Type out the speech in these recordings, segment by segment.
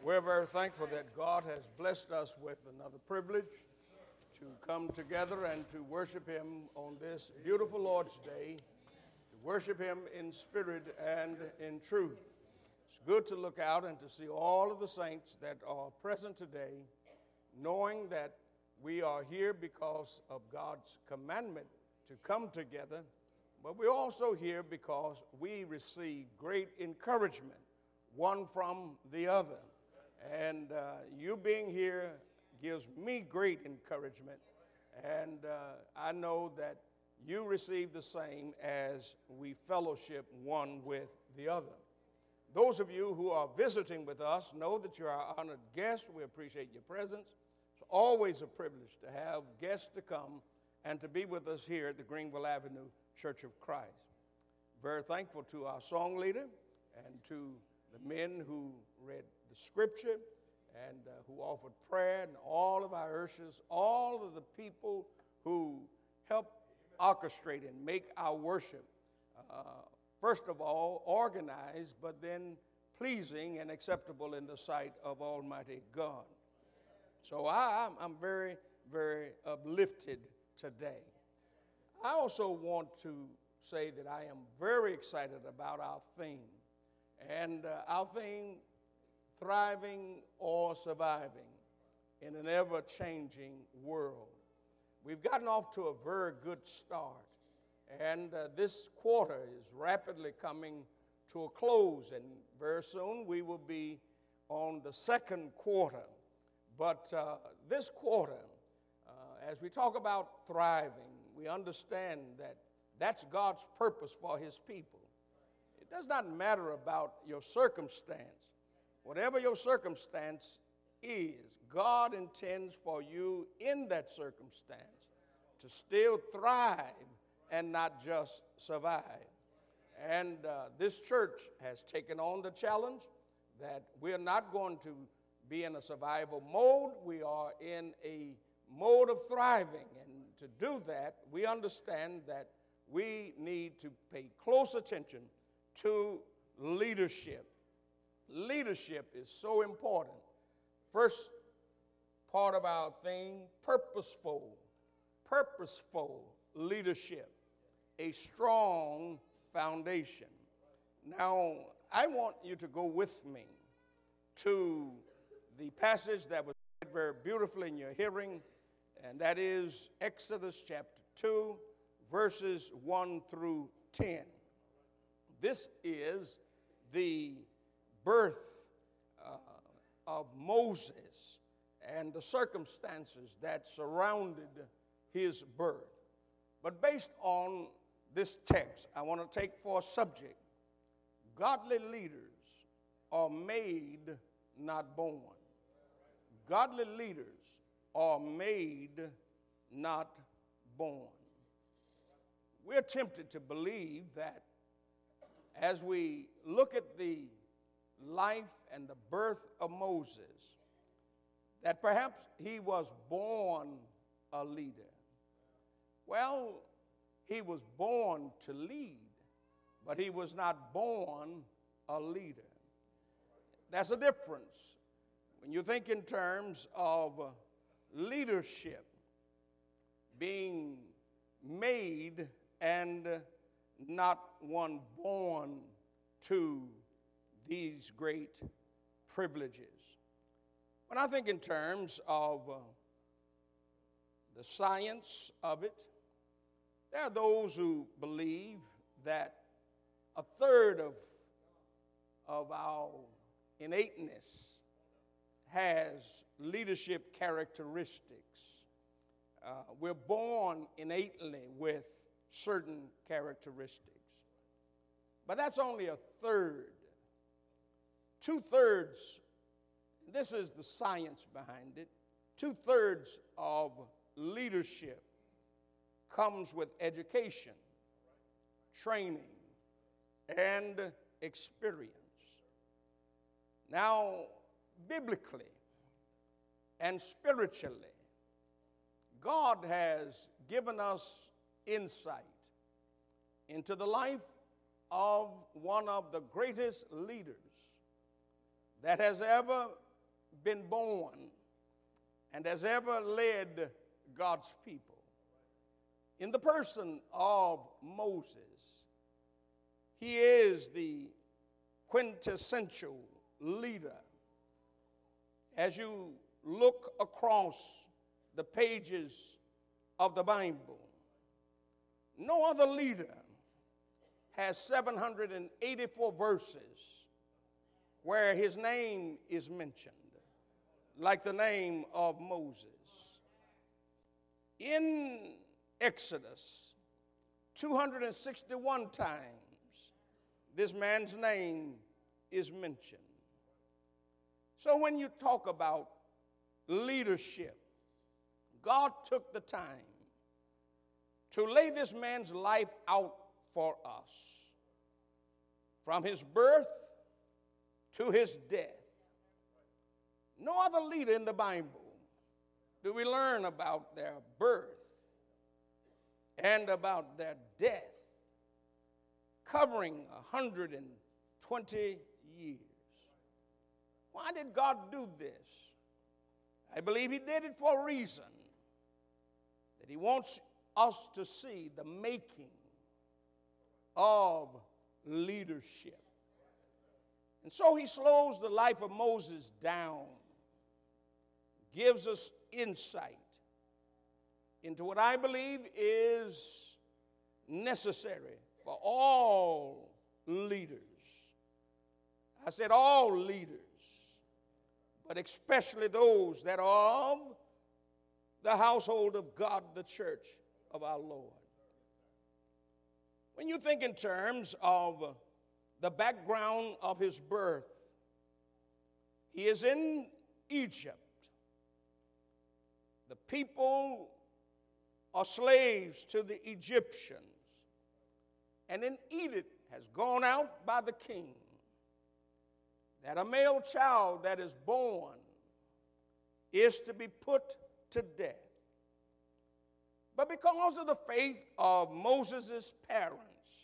We're very thankful that God has blessed us with another privilege to come together and to worship Him on this beautiful Lord's Day, to worship Him in spirit and in truth. It's good to look out and to see all of the saints that are present today, knowing that we are here because of God's commandment to come together, but we're also here because we receive great encouragement, one from the other. And you being here gives me great encouragement, and I know that you receive the same as we fellowship one with the other. Those of you who are visiting with us know that you're our honored guests. We appreciate your presence. It's always a privilege to have guests to come and to be with us here at the Greenville Avenue Church of Christ. Very thankful to our song leader and to the men who read the scripture and who offered prayer, and all of our ushers, all of the people who help orchestrate and make our worship, first of all, organized, but then pleasing and acceptable in the sight of Almighty God. So I'm very, very uplifted today. I also want to say that I am very excited about our theme. And our theme, thriving or surviving in an ever-changing world. We've gotten off to a very good start. And this quarter is rapidly coming to a close. And very soon we will be on the second quarter. But this quarter, as we talk about thriving, we understand that that's God's purpose for His people. It does not matter about your circumstance. Whatever your circumstance is, God intends for you in that circumstance to still thrive and not just survive. And this church has taken on the challenge that we're not going to be in a survival mode. We are in a mode of thriving. And to do that, we understand that we need to pay close attention to leadership. Leadership is so important. First part of our theme, purposeful leadership, a strong foundation. Now, I want you to go with me to the passage that was read very beautifully in your hearing, and that is Exodus chapter 2, verses 1 through 10. This is the birth of Moses and the circumstances that surrounded his birth. But based on this text, I want to take for a subject, godly leaders are made, not born. Godly leaders are made, not born. We're tempted to believe that as we look at the life and the birth of Moses, that perhaps he was born a leader. Well, he was born to lead, but he was not born a leader. That's a difference. When you think in terms of leadership, being made and not one born to these great privileges. When I think in terms of the science of it, there are those who believe that a third of our innateness has leadership characteristics. We're born innately with certain characteristics. But that's only a third. 2/3, this is the science behind it, 2/3 of leadership comes with education, training, and experience. Now, biblically and spiritually, God has given us insight into the life of one of the greatest leaders that has ever been born and has ever led God's people. In the person of Moses, he is the quintessential leader. As you look across the pages of the Bible, no other leader has 784 verses where his name is mentioned, like the name of Moses. In Exodus, 261 times, this man's name is mentioned. So when you talk about leadership, God took the time to lay this man's life out for us, from his birth to his death. No other leader in the Bible do we learn about their birth and about their death, covering 120 years. Why did God do this? I believe he did it for a reason, that he wants us to see the making of leadership. And so he slows the life of Moses down, gives us insight into what I believe is necessary for all leaders. I said all leaders, but especially those that are of the household of God, the church of our Lord. When you think in terms of the background of his birth, he is in Egypt. The people are slaves to the Egyptians. And an edict has gone out by the king that a male child that is born is to be put to death. But because of the faith of Moses' parents,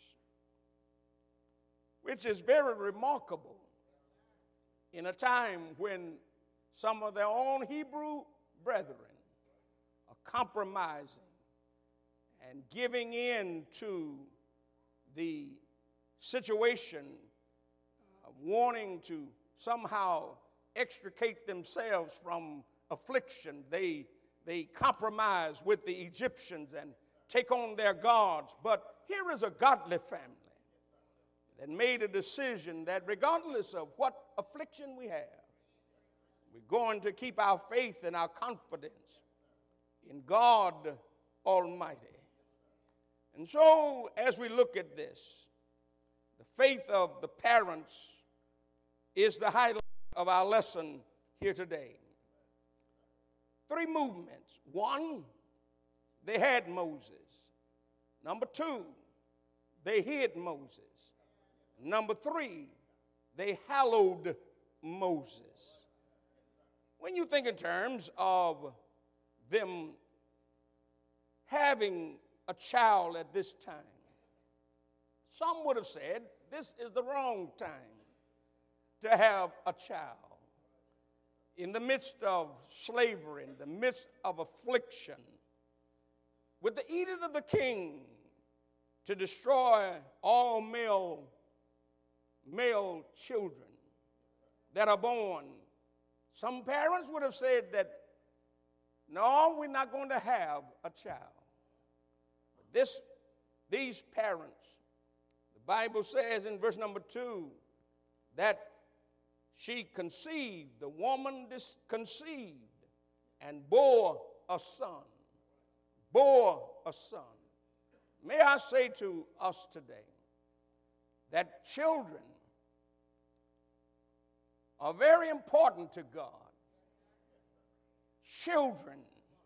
which is very remarkable in a time when some of their own Hebrew brethren are compromising and giving in to the situation, wanting to somehow extricate themselves from affliction. They compromise with the Egyptians and take on their gods. But here is a godly family that made a decision that regardless of what affliction we have, we're going to keep our faith and our confidence in God Almighty. And so as we look at this, the faith of the parents is the highlight of our lesson here today. 3 movements. 1, they had Moses. Number 2, they hid Moses. Number 3, they hallowed Moses. When you think in terms of them having a child at this time, some would have said this is the wrong time to have a child. In the midst of slavery, in the midst of affliction, with the edict of the king to destroy all male children that are born, some parents would have said that, no, we're not going to have a child. These parents, the Bible says in verse number 2 that she conceived, the woman conceived and bore a son. Bore a son. May I say to us today that children are very important to God. Children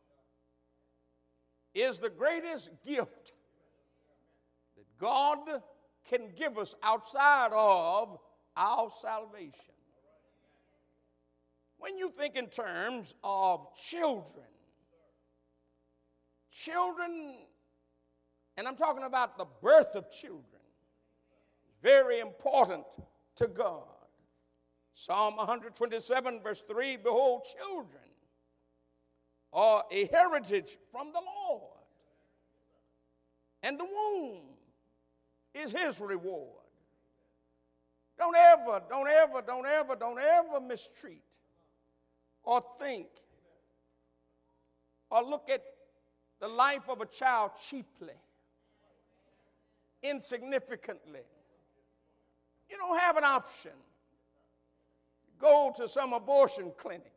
is the greatest gift that God can give us outside of our salvation. When you think in terms of children, and I'm talking about the birth of children, very important to God. Psalm 127, verse 3, behold, children are a heritage from the Lord, and the womb is his reward. Don't ever mistreat or think or look at the life of a child cheaply, insignificantly. You don't have an option. Go to some abortion clinic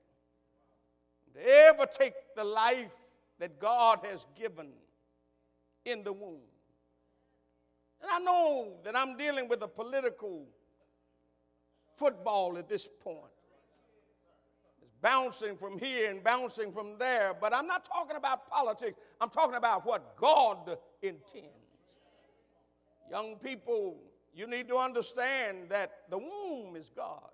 to ever take the life that God has given in the womb. And I know that I'm dealing with a political football at this point. It's bouncing from here and bouncing from there, but I'm not talking about politics. I'm talking about what God intends. Young people, you need to understand that the womb is God's.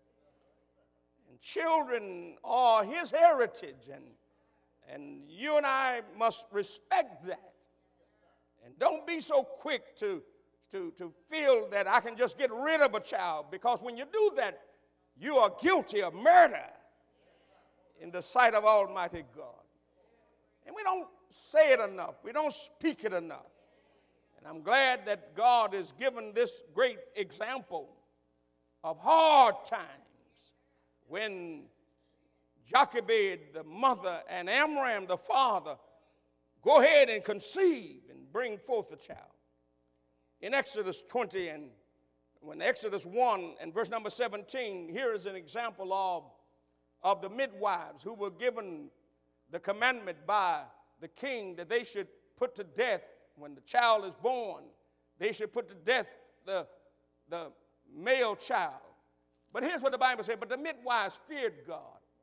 And children are his heritage, and you and I must respect that. And don't be so quick to feel that I can just get rid of a child, because when you do that, you are guilty of murder in the sight of Almighty God. And we don't say it enough. We don't speak it enough. And I'm glad that God has given this great example of hard times when Jochebed, the mother, and Amram, the father, go ahead and conceive and bring forth a child. In Exodus 20 and when Exodus 1 and verse number 17, here is an example of the midwives who were given the commandment by the king that they should put to death when the child is born. They should put to death the male child. But here's what the Bible said, but the midwives feared God,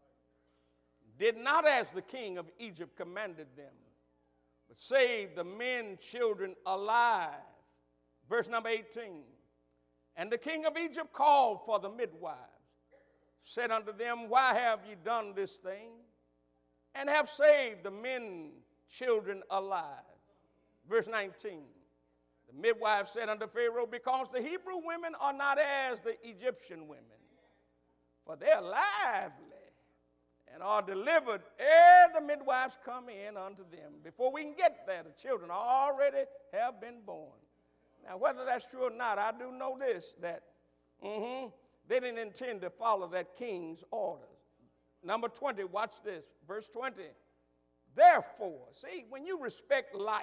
did not as the king of Egypt commanded them, but saved the men, children alive. Verse number 18, and the king of Egypt called for the midwives, said unto them, why have ye done this thing, and have saved the men, children alive? Verse 19, the midwives said unto Pharaoh, because the Hebrew women are not as the Egyptian women, for they are lively and are delivered ere the midwives come in unto them. Before we can get there, the children already have been born. Now, whether that's true or not, I do know this, that they didn't intend to follow that king's orders. Number 20, watch this, verse 20. Therefore, see, when you respect life,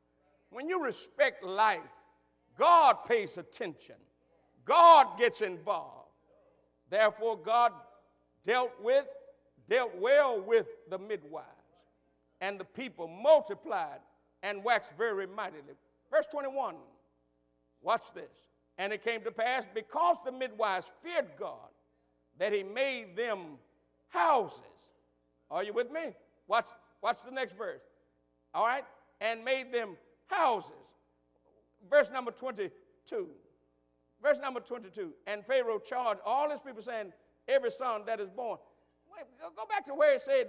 God pays attention. God gets involved. Therefore, God dealt well with the midwives, and the people multiplied and waxed very mightily. Verse 21, watch this. And it came to pass, because the midwives feared God, that he made them houses. Are you with me? Watch the next verse. All right? And made them houses. Verse number 22. Verse number 22. And Pharaoh charged all his people, saying, every son that is born. Wait, go back to where it said,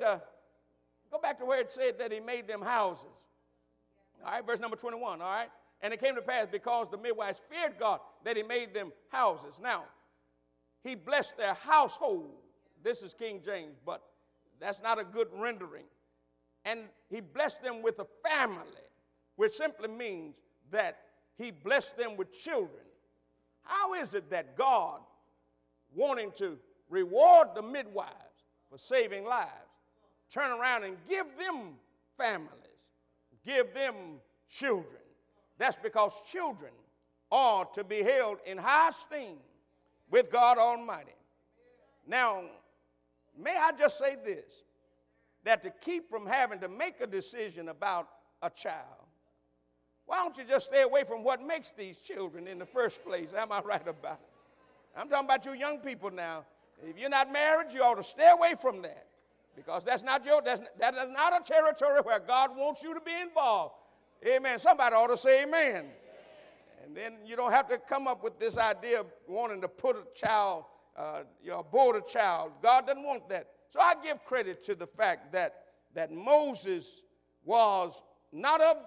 that he made them houses. All right, verse number 21, all right? And it came to pass, because the midwives feared God, that he made them houses. Now, he blessed their household. This is King James, but that's not a good rendering. And he blessed them with a family, which simply means that he blessed them with children. How is it that God, wanting to reward the midwives for saving lives, turn around and give them families, give them children? That's because children are to be held in high esteem with God Almighty. Now, may I just say this, that to keep from having to make a decision about a child, why don't you just stay away from what makes these children in the first place? Am I right about it? I'm talking about you young people now. If you're not married, you ought to stay away from that, because that is not a territory where God wants you to be involved. Amen. Somebody ought to say amen. And then you don't have to come up with this idea of wanting to put a child, abort a child. God doesn't want that. So I give credit to the fact that Moses was not of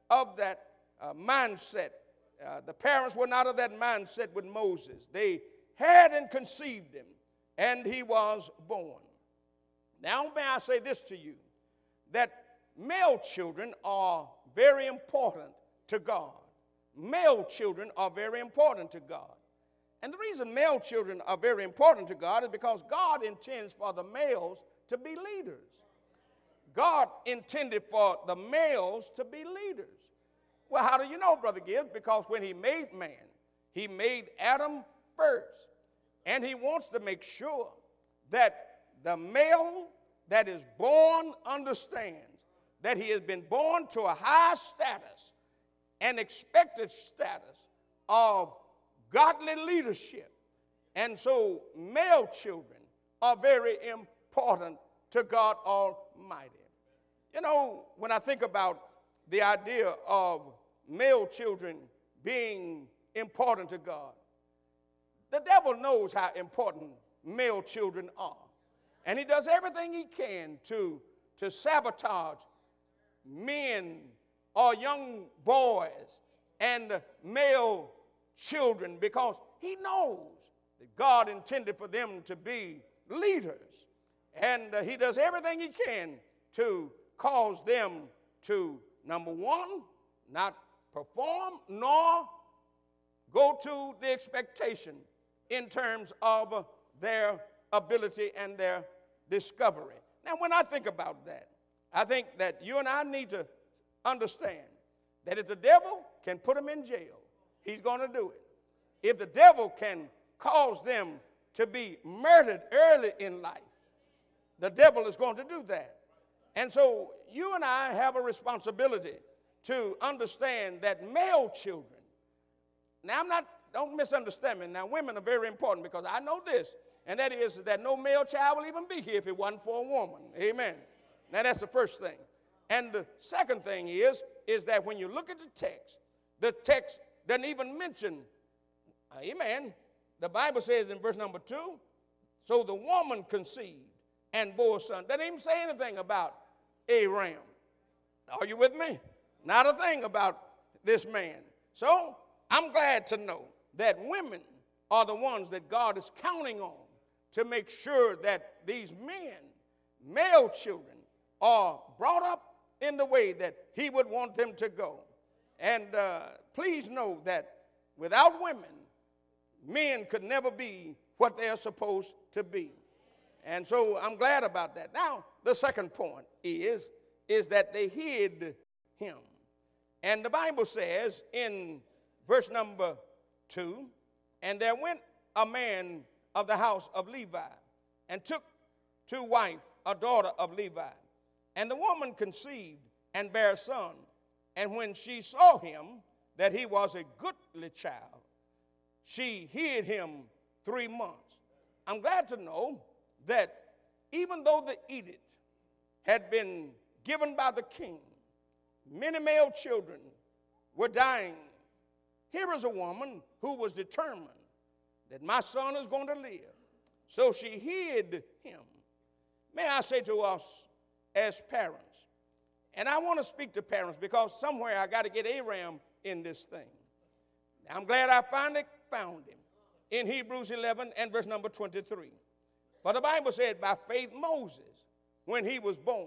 that mindset. The parents were not of that mindset with Moses. They had and conceived him, and he was born. Now, may I say this to you, that male children are very important to God. Male children are very important to God. And the reason male children are very important to God is because God intends for the males to be leaders. God intended for the males to be leaders. Well, how do you know, Brother Gibbs? Because when he made man, he made Adam first. And he wants to make sure that the male that is born understands that he has been born to a high status and expected status of godly leadership. And so male children are very important to God Almighty. You know, when I think about the idea of male children being important to God, the devil knows how important male children are. And he does everything he can to sabotage men or young boys and male children, because he knows that God intended for them to be leaders. And he does everything he can to cause them to, number one, not perform nor go to the expectation in terms of their ability and their discovery. Now, when I think about that, I think that you and I need to understand that if the devil can put them in jail, he's going to do it. If the devil can cause them to be murdered early in life, the devil is going to do that. And so you and I have a responsibility to understand that male children, now don't misunderstand me. Now, women are very important, because I know this, and that is that no male child will even be here if it wasn't for a woman. Amen. Now, that's the first thing. And the second thing is that when you look at the text doesn't even mention, amen, the Bible says in verse number 2, so the woman conceived and bore a son. Doesn't even say anything about Aram. Are you with me? Not a thing about this man. So I'm glad to know that women are the ones that God is counting on to make sure that these men, male children, are brought up in the way that he would want them to go. And please know that without women, men could never be what they're supposed to be. And so I'm glad about that. Now, the second point is that they hid him. And the Bible says in verse number 2, and there went a man of the house of Levi, and took to wife a daughter of Levi. And the woman conceived and bare a son. And when she saw him, that he was a goodly child, she hid him 3 months. I'm glad to know that even though the edict had been given by the king, many male children were dying. Here is a woman who was determined that my son is going to live. So she hid him. May I say to us as parents, and I want to speak to parents because somewhere I got to get Aram in this thing. Now, I'm glad I finally found him in Hebrews 11 and verse number 23. For the Bible said, by faith Moses, when he was born,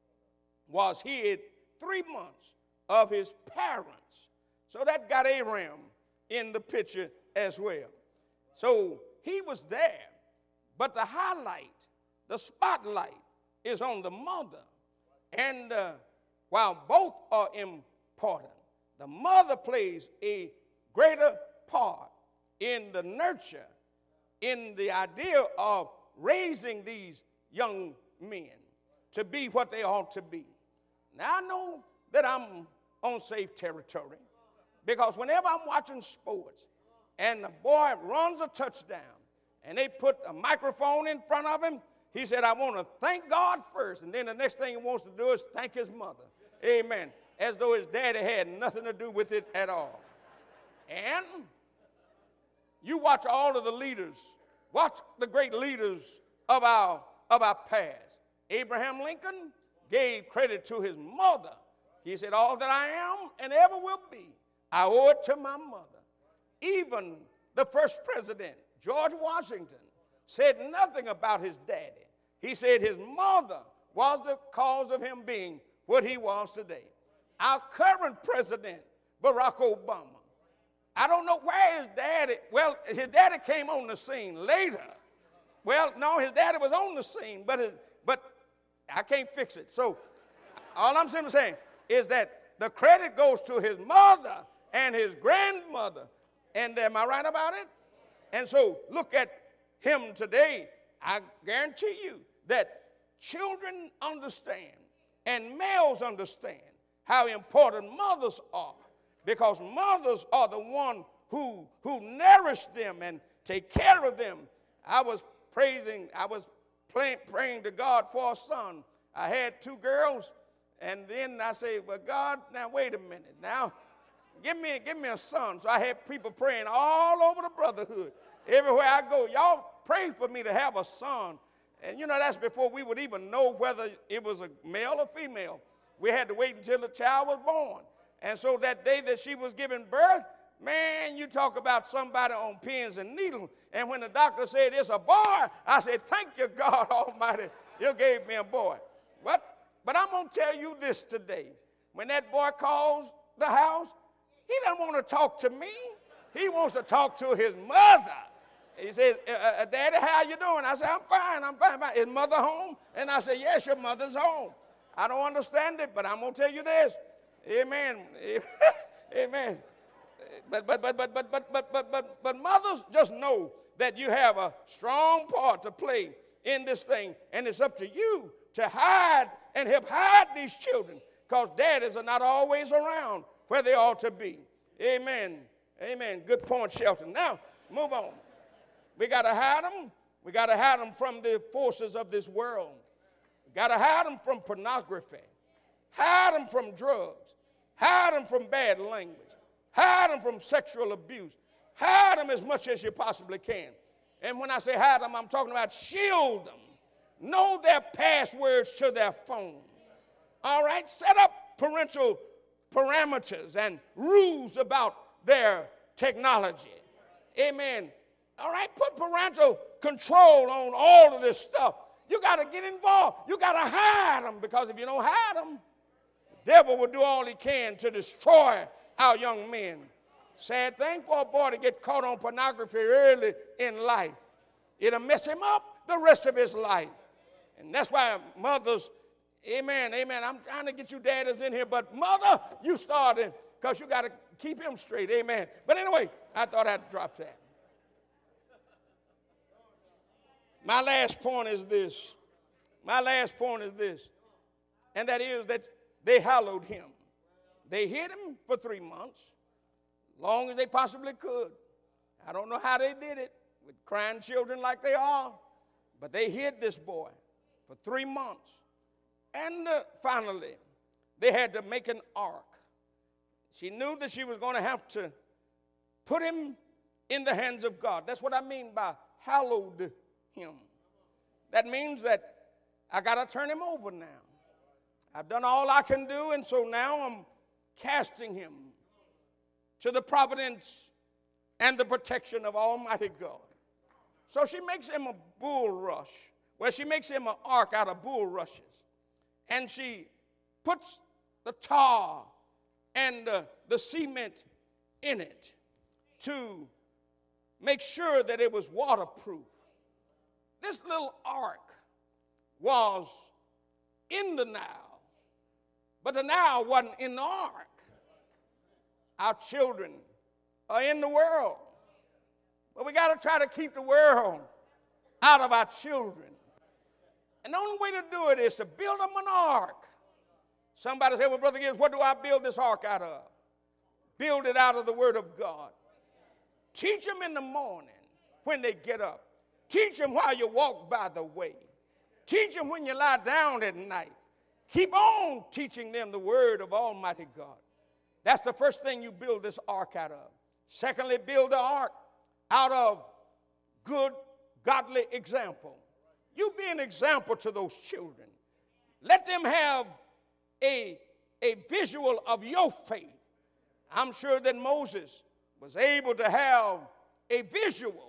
was hid 3 months of his parents. So that got Aram in the picture as well. So he was there, but the highlight, the spotlight is on the mother. And while both are important, the mother plays a greater part in the nurture, in the idea of raising these young men to be what they ought to be. Now, I know that I'm on safe territory, because whenever I'm watching sports and the boy runs a touchdown and they put a microphone in front of him, he said, I want to thank God first, and then the next thing he wants to do is thank his mother. Amen. As though his daddy had nothing to do with it at all. And you watch all of the leaders, watch the great leaders of our past. Abraham Lincoln gave credit to his mother. He said, all that I am and ever will be, I owe it to my mother. Even the first president, George Washington said nothing about his daddy. He said his mother was the cause of him being what he was today. Our current president, Barack Obama, I don't know where his daddy, well, his daddy came on the scene later. Well, no, his daddy was on the scene, but I can't fix it. So all I'm simply saying is that the credit goes to his mother and his grandmother. And am I right about it? And so look at him today. I guarantee you that children understand and males understand how important mothers are, because mothers are the one who nourish them and take care of them. I was praying to God for a son. I had 2 girls, and then I said, well, God, now wait a minute. Now, give me a son. So I had people praying all over the brotherhood. Everywhere I go, y'all pray for me to have a son. And, that's before we would even know whether it was a male or female. We had to wait until the child was born. And so that day that she was giving birth, man, you talk about somebody on pins and needles. And when the doctor said it's a boy, I said, thank you, God Almighty, you gave me a boy. But I'm going to tell you this today. When that boy calls the house, he doesn't want to talk to me. He wants to talk to his mother. He said, Daddy, how you doing? I said, I'm fine. Is mother home? And I said, yes, your mother's home. I don't understand it, but I'm going to tell you this. Amen. Amen. But mothers just know that you have a strong part to play in this thing, and it's up to you to hide and help hide these children, because daddies are not always around where they ought to be. Amen. Amen. Good point, Shelton. Now, move on. We got to hide them. We got to hide them from the forces of this world. We got to hide them from pornography. Hide them from drugs. Hide them from bad language. Hide them from sexual abuse. Hide them as much as you possibly can. And when I say hide them, I'm talking about shield them. Know their passwords to their phone. All right? Set up parental parameters and rules about their technology. Amen. All right? Put parental control on all of this stuff. You got to get involved. You got to hide them, because if you don't hide them, the devil will do all he can to destroy our young men. Sad thing for a boy to get caught on pornography early in life. It'll mess him up the rest of his life. And that's why mothers, amen, I'm trying to get you daddies in here, but mother, you started, because you got to keep him straight, amen. But anyway, I thought I'd drop that. My last point is this. And that is that they hallowed him. They hid him for 3 months, long as they possibly could. I don't know how they did it with crying children like they are, but they hid this boy for 3 months. And finally, they had to make an ark. She knew that she was going to have to put him in the hands of God. That's what I mean by hallowed him. That means that I got to turn him over now. I've done all I can do, and so now I'm casting him to the providence and the protection of Almighty God. So she makes him a bulrush. Well, she makes him an ark out of bulrushes. And she puts the tar and the cement in it to make sure that it was waterproof. This little ark was in the Nile, but the Nile wasn't in the ark. Our children are in the world, but we got to try to keep the world out of our children. And the only way to do it is to build them an ark. Somebody said, well, Brother Gibbs, what do I build this ark out of? Build it out of the Word of God. Teach them in the morning when they get up. Teach them while you walk by the way. Teach them when you lie down at night. Keep on teaching them the Word of Almighty God. That's the first thing you build this ark out of. Secondly, build the ark out of good, godly example. You be an example to those children. Let them have a visual of your faith. I'm sure that Moses was able to have a visual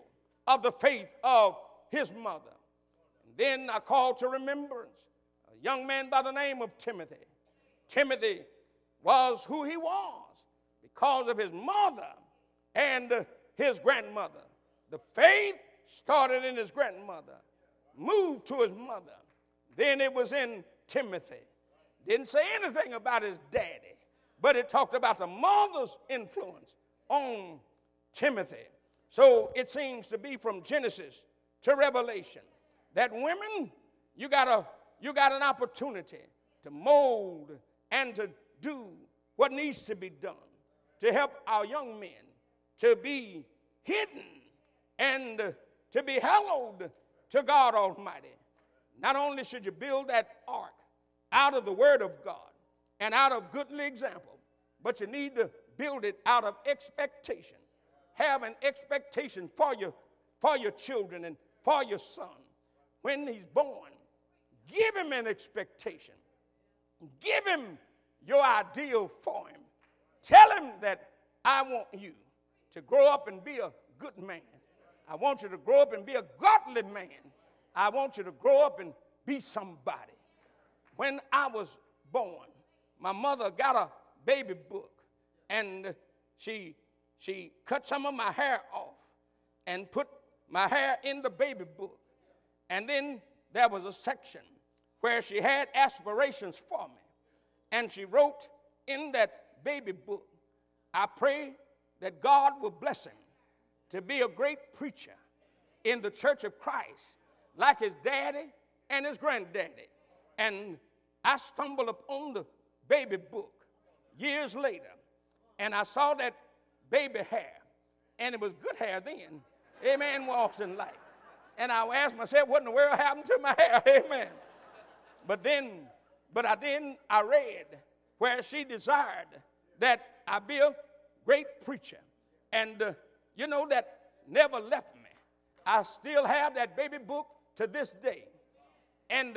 of the faith of his mother. And then I call to remembrance a young man by the name of Timothy. Timothy was who he was because of his mother and his grandmother. The faith started in his grandmother, moved to his mother. Then it was in Timothy. Didn't say anything about his daddy, but it talked about the mother's influence on Timothy. So it seems to be from Genesis to Revelation that women, you got an opportunity to mold and to do what needs to be done to help our young men to be hidden and to be hallowed to God Almighty. Not only should you build that ark out of the Word of God and out of goodly example, but you need to build it out of expectation. Have an expectation for your children and for your son. When he's born, give him an expectation. Give him your ideal for him. Tell him that I want you to grow up and be a good man. I want you to grow up and be a godly man. I want you to grow up and be somebody. When I was born, my mother got a baby book, and she cut some of my hair off and put my hair in the baby book. And then there was a section where she had aspirations for me. And she wrote in that baby book, I pray that God will bless him to be a great preacher in the Church of Christ, like his daddy and his granddaddy. And I stumbled upon the baby book years later, and I saw that baby hair, and it was good hair then. Amen, walks in life. And I asked myself, what in the world happened to my hair? Amen. But I read where she desired that I be a great preacher. And that never left me. I still have that baby book to this day. And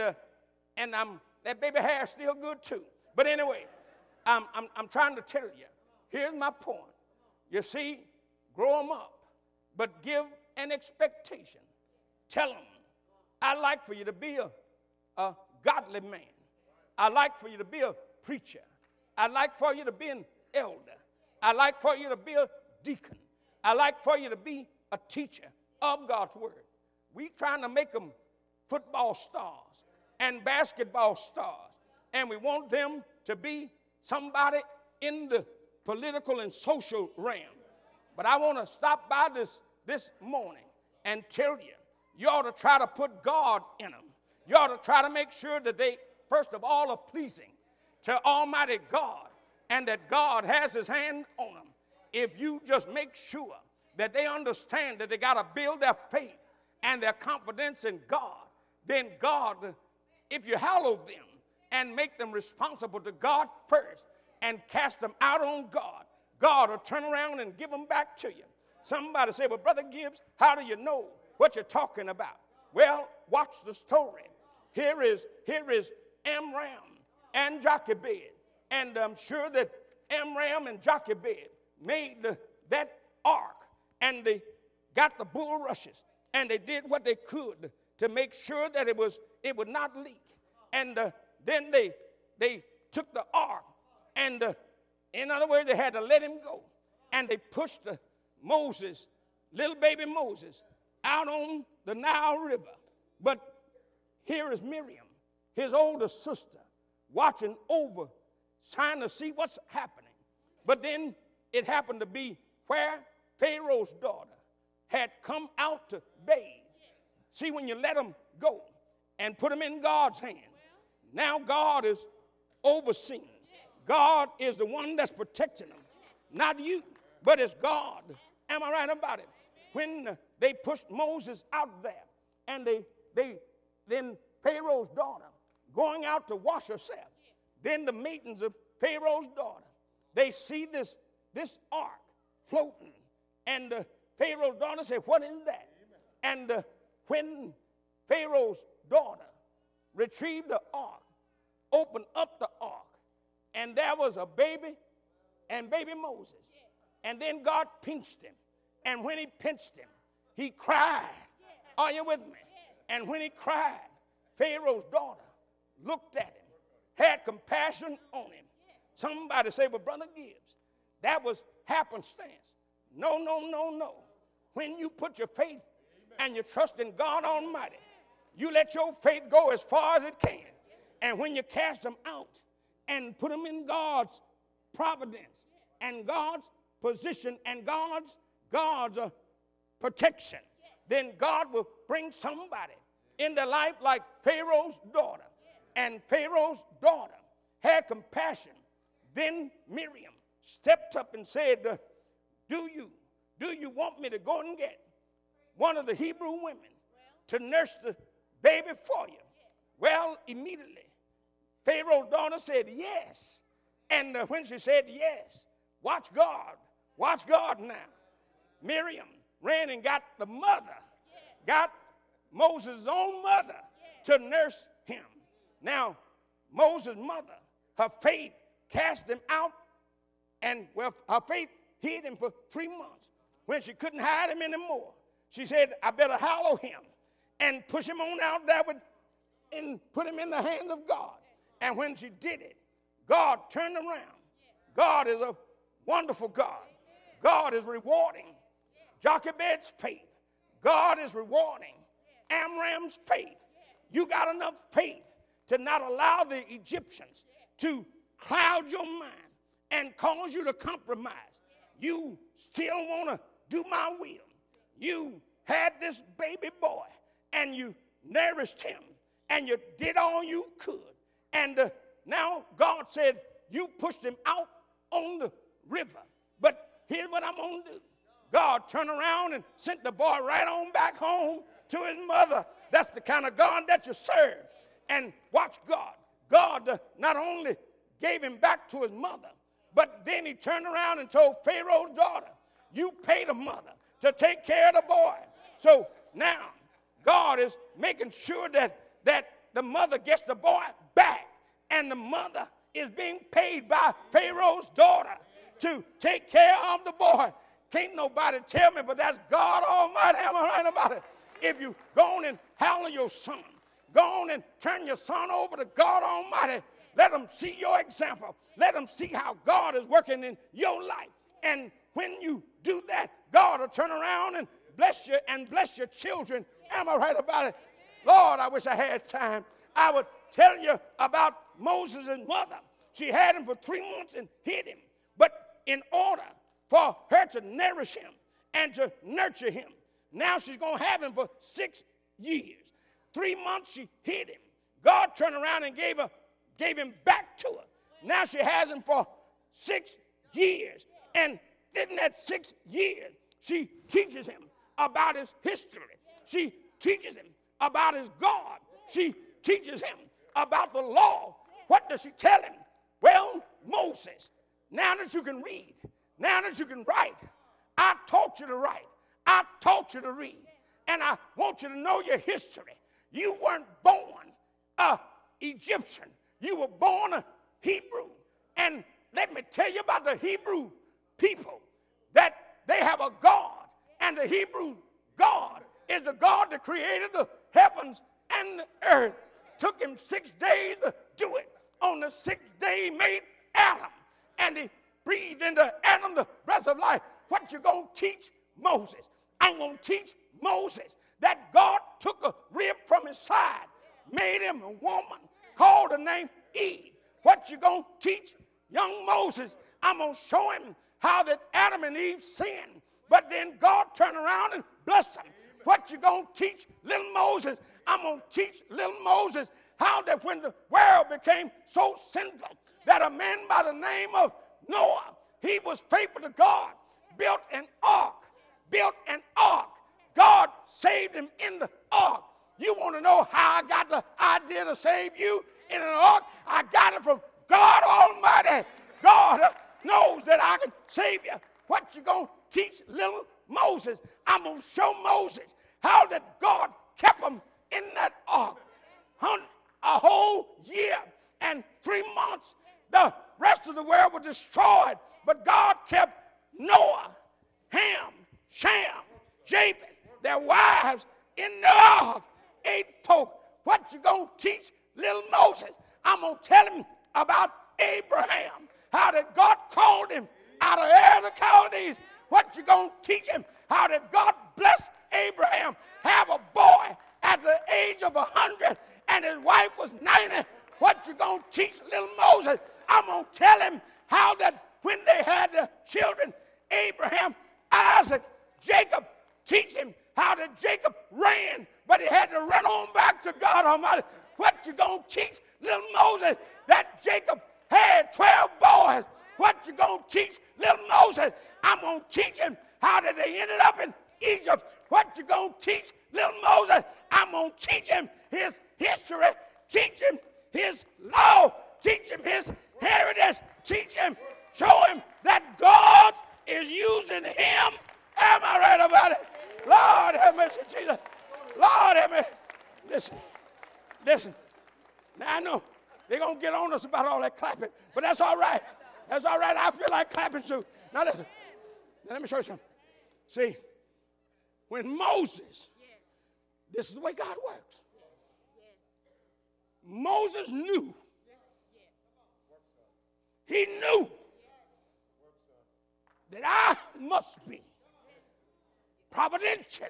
that baby hair is still good too. But anyway, I'm trying to tell you, here's my point. You see, grow them up, but give an expectation. Tell them, I'd like for you to be a godly man. I'd like for you to be a preacher. I'd like for you to be an elder. I'd like for you to be a deacon. I'd like for you to be a teacher of God's word. We trying to make them football stars and basketball stars, and we want them to be somebody in the political and social realm. But I want to stop by this morning and tell you, you ought to try to put God in them. You ought to try to make sure that they, first of all, are pleasing to Almighty God, and that God has his hand on them. If you just make sure that they understand that they got to build their faith and their confidence in God, then God, if you hallow them and make them responsible to God first and cast them out on God, God will turn around and give them back to you. Somebody say, well, Brother Gibbs, how do you know what you're talking about? Well, watch the story. Here is Amram and Jochebed. And I'm sure that Amram and Jochebed made that ark, and they got the bulrushes, and they did what they could to make sure that it would not leak. And then they took the ark, and in other words, they had to let him go. And they pushed Moses, little baby Moses, out on the Nile River. But here is Miriam, his older sister, watching over, trying to see what's happening. But then it happened to be where Pharaoh's daughter had come out to bathe. See, when you let them go and put them in God's hand, now God is overseeing. God is the one that's protecting them. Not you, but it's God. Am I right about it? When they pushed Moses out there, and then Pharaoh's daughter going out to wash herself, then the maidens of Pharaoh's daughter, they see this ark floating, and Pharaoh's daughter said, what is that? And when Pharaoh's daughter retrieved the ark, opened up the ark, and there was a baby and baby Moses. And then God pinched him. And when he pinched him, he cried. Are you with me? And when he cried, Pharaoh's daughter looked at him, had compassion on him. Somebody say, well, Brother Gibbs, that was happenstance. No, no, no, no. When you put your faith and your trust in God Almighty, you let your faith go as far as it can. And when you cast them out and put them in God's providence and God's position and God's protection, then God will bring somebody in their life like Pharaoh's daughter. And Pharaoh's daughter had compassion. Then Miriam stepped up and said, do you want me to go and get one of the Hebrew women to nurse the baby for you? Well, immediately, Pharaoh's daughter said yes. And when she said yes, watch God now. Miriam ran and got the mother, got Moses' own mother to nurse him. Now, Moses' mother, her faith cast him out, and well, her faith hid him for 3 months. When she couldn't hide him anymore, she said, I better hallow him and push him on out there and put him in the hands of God. And when she did it, God turned around. God is a wonderful God. God is rewarding Jochebed's faith. God is rewarding Amram's faith. You got enough faith to not allow the Egyptians to cloud your mind and cause you to compromise. You still want to do my will. You had this baby boy and you nourished him and you did all you could. And now God said, you pushed him out on the river. But here's what I'm going to do. God turned around and sent the boy right on back home to his mother. That's the kind of God that you serve. And watch God. God not only gave him back to his mother, but then he turned around and told Pharaoh's daughter, you pay the mother to take care of the boy. So now God is making sure that the mother gets the boy back. And the mother is being paid by Pharaoh's daughter to take care of the boy. Can't nobody tell me, but that's God Almighty. Am I right about it? If you go on and hallow your son, go on and turn your son over to God Almighty, let him see your example. Let him see how God is working in your life. And when you do that, God will turn around and bless you and bless your children. Am I right about it? Lord, I wish I had time. I would tell you about Moses' mother. She had him for 3 months and hid him. But in order for her to nourish him and to nurture him, now she's going to have him for 6 years. 3 months she hid him. God turned around and gave him back to her. Now she has him for 6 years. And in that 6 years, she teaches him about his history. She teaches him about his God. She teaches him about the law. What does she tell him? Well, Moses, now that you can read, now that you can write, I taught you to write. I taught you to read. And I want you to know your history. You weren't born an Egyptian. You were born a Hebrew. And let me tell you about the Hebrew people, that they have a God. And the Hebrew God is the God that created the heavens and the earth. Took him 6 days to do it. On the 6th day, he made Adam. And he breathed into Adam the breath of life. What you going to teach Moses? I'm going to teach Moses that God took a rib from his side, made him a woman, called her name Eve. What you going to teach young Moses? I'm going to show him how that Adam and Eve sinned. But then God turned around and blessed them. What you going to teach little Moses? I'm going to teach little Moses how that when the world became so sinful that a man by the name of Noah, he was faithful to God, built an ark. God saved him in the ark. You want to know how I got the idea to save you in an ark? I got it from God Almighty. God knows that I can save you. What you going to teach little Moses? I'm going to show Moses how that God kept him in that ark a whole year and 3 months. The rest of the world was destroyed, but God kept Noah, Ham, Shem, Japheth, their wives in the ark, 8 folk. What you going to teach little Moses? I'm going to tell him about Abraham, how that God called him out of Ur of the Chaldees. What you going to teach him? How that God blessed Abraham, have a boy at the age of 100 and his wife was 90. What you going to teach little Moses? I'm going to tell him how that when they had the children, Abraham, Isaac, Jacob, teach him how that Jacob ran, but he had to run on back to God Almighty. What you going to teach little Moses? That Jacob had 12 boys. What you going to teach little Moses? I'm going to teach him how that they ended up in Egypt. What you going to teach little Moses? I'm going to teach him his history, teach him his law, teach him his heritage, teach him, show him that God is using him. Am I right about it? Lord have mercy, Jesus. Lord have mercy. Listen. Now I know they're going to get on us about all that clapping, but that's all right. That's all right. I feel like clapping too. Now listen. Now let me show you something. See, when Moses, this is the way God works. Moses knew. He knew that I must be providentially.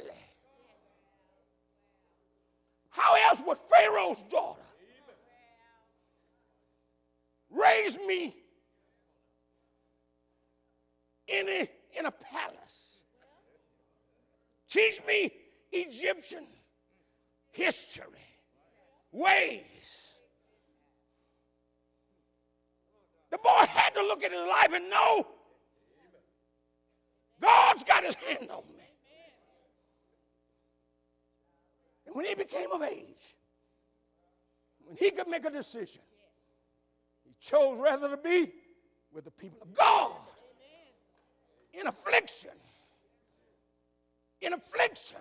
How else would Pharaoh's daughter raise me in a palace? Teach me Egyptian history, ways. The boy had to look at his life and know God's got his hand on me. And when he became of age, when he could make a decision, he chose rather to be with the people of God in affliction. In affliction.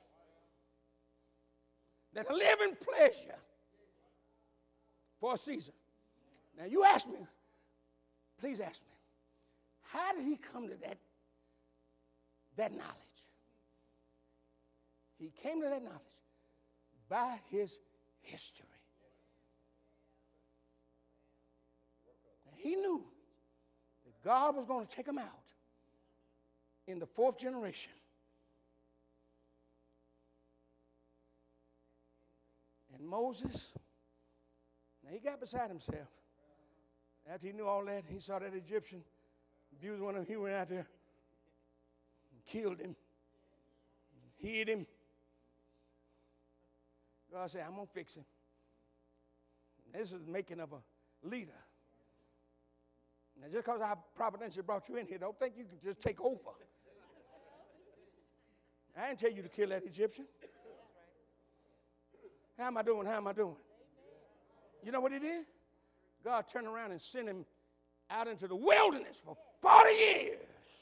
Than to live in pleasure for a season. Now you ask me, please ask me, how did he come to that knowledge? He came to that knowledge by his history. And he knew that God was going to take him out in the 4th generation. And Moses, now he got beside himself. After he knew all that, he saw that Egyptian abused one of them. He went out there and killed him, hid him. God said, I'm going to fix him. This is the making of a leader. Now, just because I providentially brought you in here, don't think you can just take over. I didn't tell you to kill that Egyptian. How am I doing? How am I doing? You know what he did? God turned around and sent him out into the wilderness for 40 years.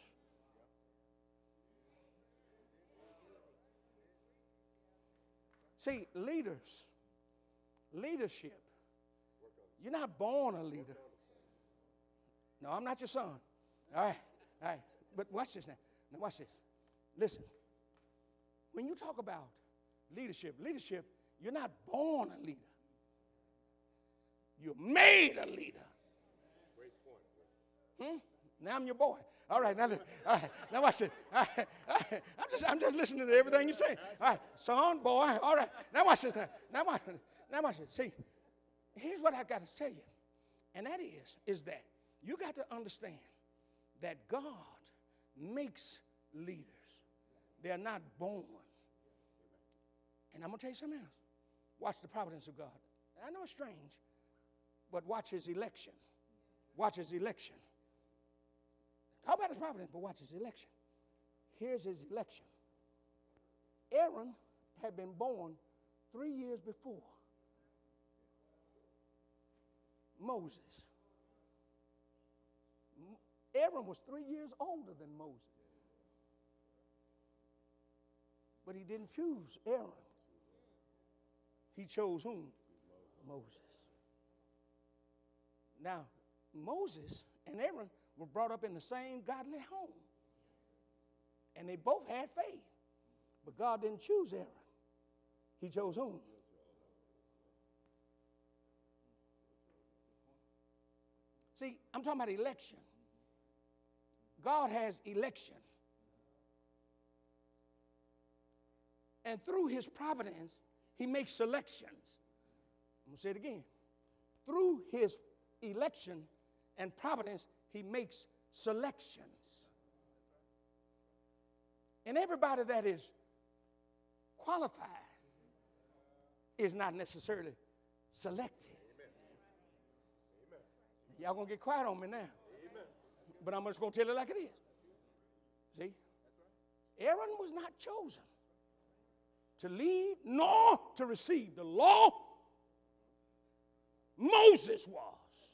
See, leadership, you're not born a leader. No, I'm not your son. All right. But watch this now. Now watch this. Listen. When you talk about leadership, you're not born a leader. You're made a leader. Great point. Now I'm your boy. All right, now watch this. All right. I'm just listening to everything you say. All right, son, boy. All right, now watch this. Now watch this. See, here's what I got to tell you, and that is that you got to understand that God makes leaders. They're not born. And I'm going to tell you something else. Watch the providence of God. I know it's strange, but watch his election. Watch his election. Talk about his providence, but watch his election. Here's his election. Aaron had been born 3 years before Moses. Aaron was 3 years older than Moses. But he didn't choose Aaron. He chose whom? Moses. Now, Moses and Aaron were brought up in the same godly home. And they both had faith. But God didn't choose Aaron. He chose whom? See, I'm talking about election. God has election. And through his providence, he makes selections. I'm going to say it again. Through his election and providence, he makes selections. And everybody that is qualified is not necessarily selected. Y'all going to get quiet on me now. Amen. But I'm just going to tell it like it is. See? Aaron was not chosen to lead nor to receive the law. Moses was.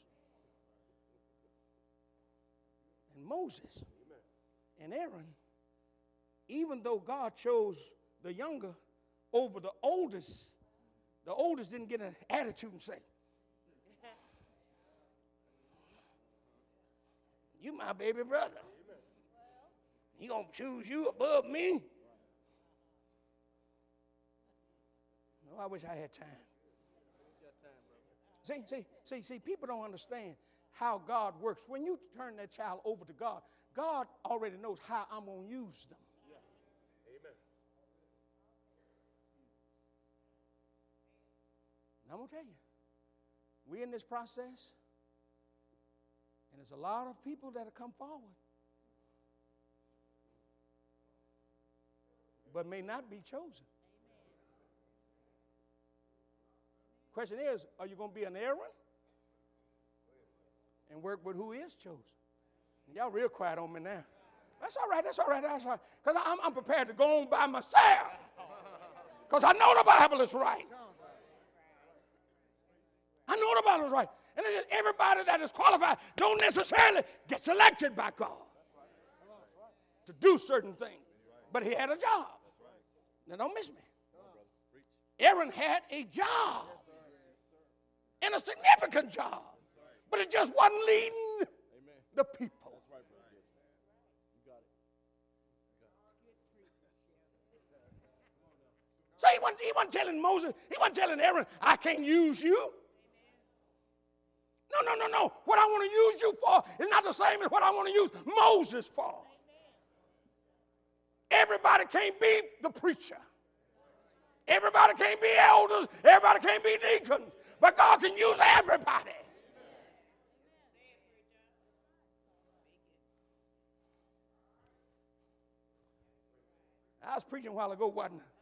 And Moses and Aaron, even though God chose the younger over the oldest didn't get an attitude and say, "You my baby brother. He gonna choose you above me?" No, I wish I had time. See, people don't understand how God works. When you turn that child over to God, God already knows how I'm gonna use them. Amen. I'm gonna tell you, we're in this process. And there's a lot of people that have come forward, but may not be chosen. Question is, are you going to be an Aaron and work with who is chosen? Y'all real quiet on me now. That's all right. Because I'm prepared to go on by myself. Because I know the Bible is right. I know the Bible is right. And everybody that is qualified don't necessarily get selected by God to do certain things. But he had a job. Now don't miss me. Aaron had a job. And a significant job. But it just wasn't leading the people. So he wasn't telling Moses, he wasn't telling Aaron, "I can't use you." No. What I want to use you for is not the same as what I want to use Moses for. Everybody can't be the preacher. Everybody can't be elders. Everybody can't be deacons. But God can use everybody. I was preaching a while ago, wasn't I?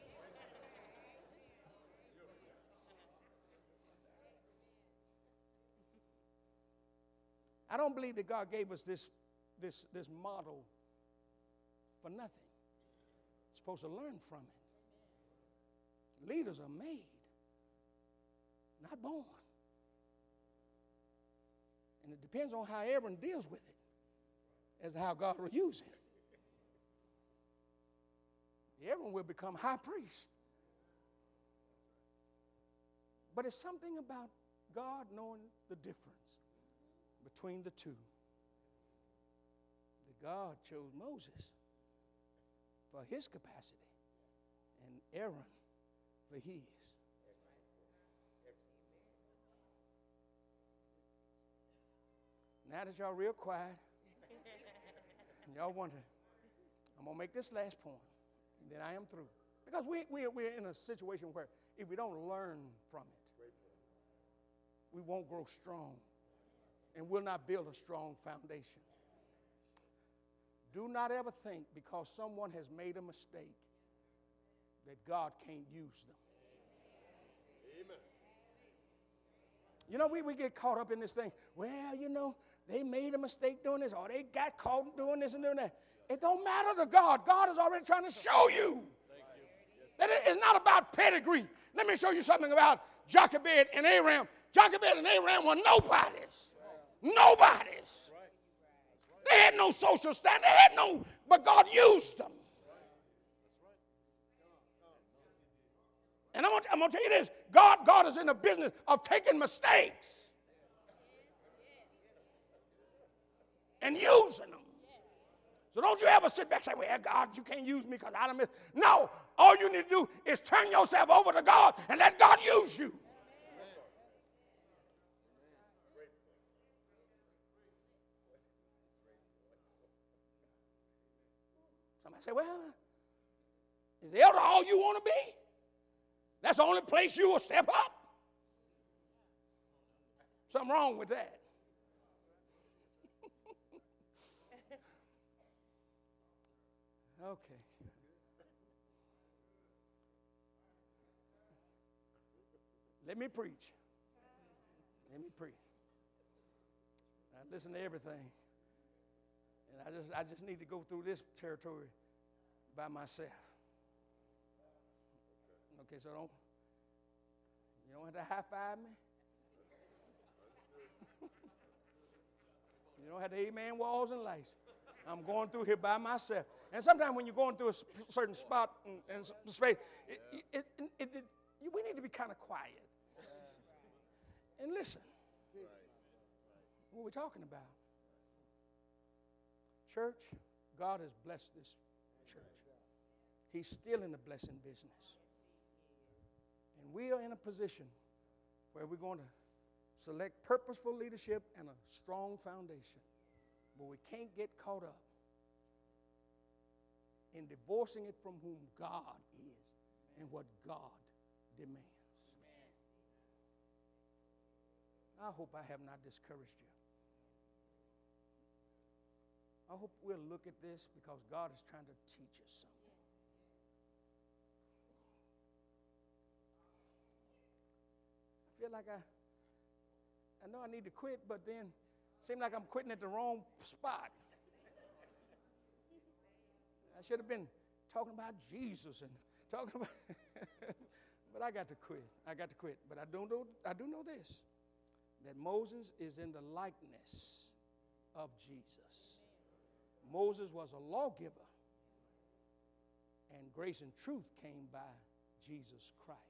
I don't believe that God gave us this model for nothing. We're supposed to learn from it. Leaders are made, not born. And it depends on how Aaron deals with it as to how God will use it. Aaron will become high priest. But it's something about God knowing the difference between the two. That God chose Moses for his capacity and Aaron for his. Now that y'all real quiet, y'all wondering, I'm going to make this last point, and then I am through. Because we're in a situation where if we don't learn from it, we won't grow strong. And will not build a strong foundation. Do not ever think because someone has made a mistake that God can't use them. Amen. You know, we get caught up in this thing. Well, you know, they made a mistake doing this, or they got caught doing this and doing that. It don't matter to God. God is already trying to show you that it is not about pedigree. Let me show you something about Jochebed and Aram. Jochebed and Aram were nobodies. Nobodies. They had no social standing. They had no, but God used them. And I'm going to tell you this. God is in the business of taking mistakes and using them. So don't you ever sit back and say, well, God, you can't use me because I done missed. No, all you need to do is turn yourself over to God and let God use you. Somebody say, well, is the elder all you want to be? That's the only place you will step up? Something wrong with that. Okay. Let me preach. Let me preach. I listen to everything. And I just need to go through this territory by myself. Okay, so you don't have to high-five me. You don't have to amen walls and lights. I'm going through here by myself. And sometimes when you're going through a certain spot and space, we need to be kind of quiet. And listen. What are we talking about? Church, God has blessed this church. He's still in the blessing business. And we are in a position where we're going to select purposeful leadership and a strong foundation. But we can't get caught up in divorcing it from whom God is and what God demands. I hope I have not discouraged you. I hope we'll look at this because God is trying to teach us something. I feel like I know I need to quit, but then it seems like I'm quitting at the wrong spot. I should have been talking about Jesus and talking about, but I got to quit. But I do know this, that Moses is in the likeness of Jesus. Moses was a lawgiver, and grace and truth came by Jesus Christ.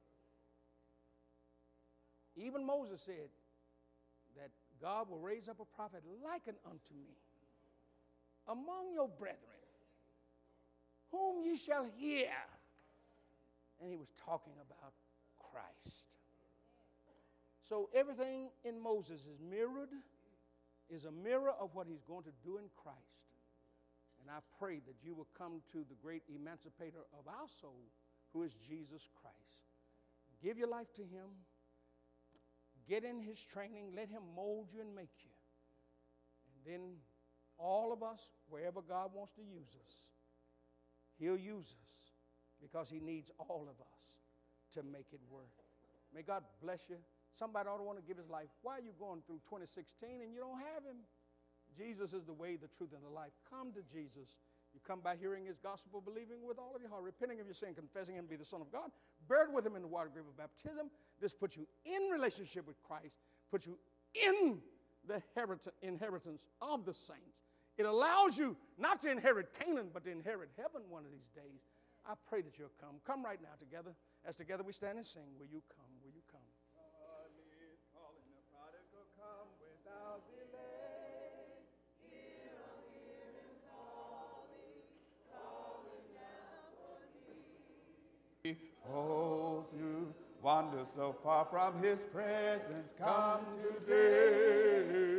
Even Moses said that God will raise up a prophet likened unto me among your brethren, whom ye shall hear. And he was talking about Christ. So everything in Moses is a mirror of what he's going to do in Christ. And I pray that you will come to the great emancipator of our soul, who is Jesus Christ. Give your life to him. Get in his training. Let him mold you and make you. And then all of us, wherever God wants to use us, he'll use us because he needs all of us to make it work. May God bless you. Somebody ought to want to give his life. Why are you going through 2016 and you don't have him? Jesus is the way, the truth, and the life. Come to Jesus. You come by hearing his gospel, believing with all of your heart, repenting of your sin, confessing him to be the Son of God, buried with him in the water grave of baptism. This puts you in relationship with Christ, puts you in the inheritance of the saints. It allows you not to inherit Canaan, but to inherit heaven one of these days. I pray that you'll come. Come right now together. As together we stand and sing, will you come? Will you come? God is calling the prodigal, come without delay. Hear him calling now for me. Oh, you wander so far from his presence, come today.